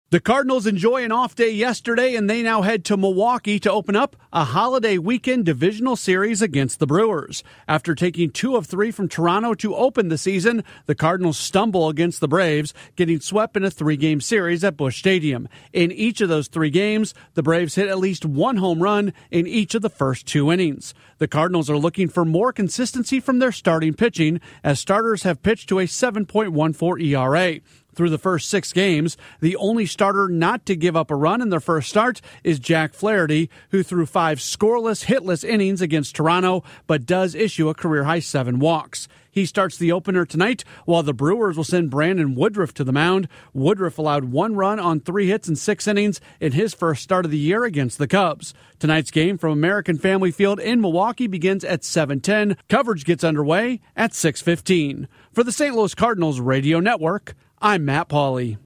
The Cardinals enjoy an off day yesterday, and they now head to Milwaukee to open up a holiday weekend divisional series against the Brewers. After taking 2 of 3 from Toronto to open the season, the Cardinals stumble against the Braves, getting swept in a 3-game series at Busch Stadium. In each of those 3 games, the Braves hit at least 1 home run in each of the first 2 innings. The Cardinals are looking for more consistency from their starting pitching, as starters have pitched to a 7.14 ERA. Through the first 6 games, the only starter not to give up a run in their first start is Jack Flaherty, who threw 5 scoreless, hitless innings against Toronto, but does issue a career-high 7 walks. He starts the opener tonight, while the Brewers will send Brandon Woodruff to the mound. Woodruff allowed 1 run on 3 hits in 6 innings in his first start of the year against the Cubs. Tonight's game from American Family Field in Milwaukee begins at 7:10. Coverage gets underway at 6:15. For the St. Louis Cardinals Radio Network, I'm Matt Pauley.